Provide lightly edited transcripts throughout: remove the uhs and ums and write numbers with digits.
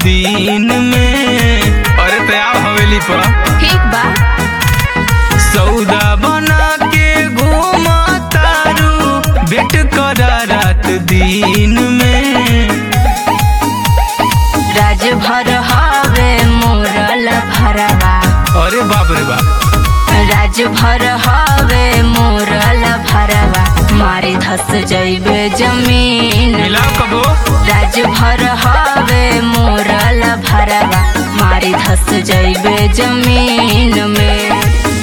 दिन में। अरे तैयार हवेली पर ठीक बा। सौदा बना के घूमा तारू बेट करा रात दिन में। राज भर हवे मोरल भरवा। अरे बाप रे बाप। राज भर हवे मोरल भरवा मारी धस जइबे जमीन। मिलाओ कबो। राज भर हवे मोरल भरवा मारी धस जइबे जमीन में।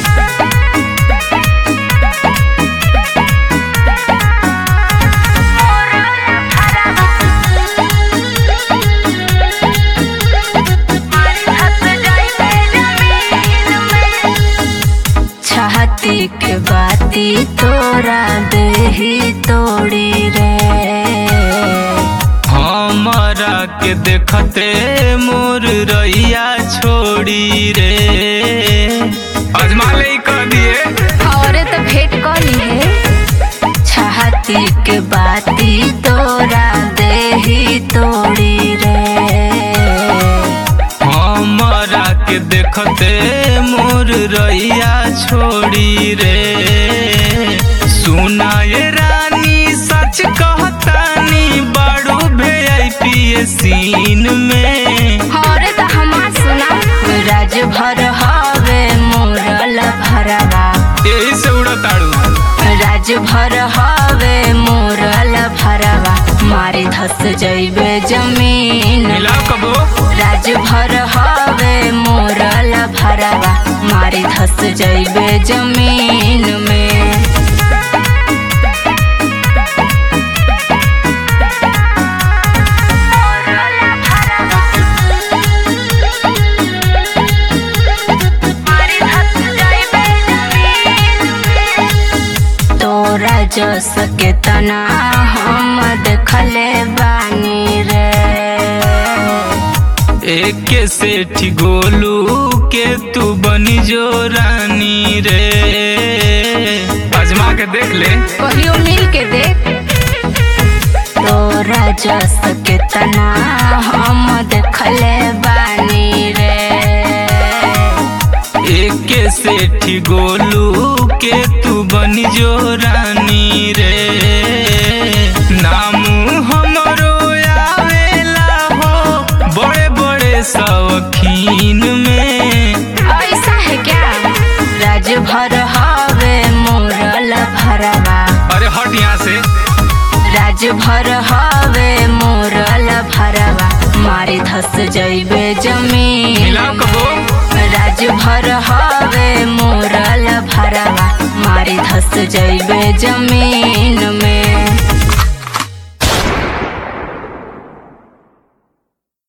छाती के बाती तोरा देही तोड़ी रे। हमारा के देखते मोर रैया छोड़ी रे। अजमा ले कर दिए। और तो भेंट कली है। छाती के बाती तोरा देही तोड़ी रे। हमारा के देखते मोर रैया छोड़ी रे। सुना ये रानी सच कहतानी बाड़ू VIP सीन में। और तो हमार सुना राज भर हवे मोरल भरवा। यही से उड़ताड़ू। राज भर हवे मोरल भरवा मारी धस जइबे जमीन। मिलाओ कबो। राज भर हवे मोरल भरवा मारी धस जइबे जमीन में। तोरा जस के तना हम देखले बानी रे। एक सेठ गोलू के तू बनी जो रानी रे। अजमा के देख ले। कहियो मिल के देख। तोरा जस के तना हम देखले बानी रे। एक सेठ गोलू के तू बनी जो रानी रे। नाम हमरो आवेला हो बड़े बड़े शौकीन में। ऐसा है क्या? राज भर हवे मोरल भरवा। अरे हट यहाँ से। राज भर हवे मोरल भरवा मारी धस जइबे जमीन। मिलाओ कबो। राज भर हवे मोरल भरवा मारी धस जइबे जमीन में।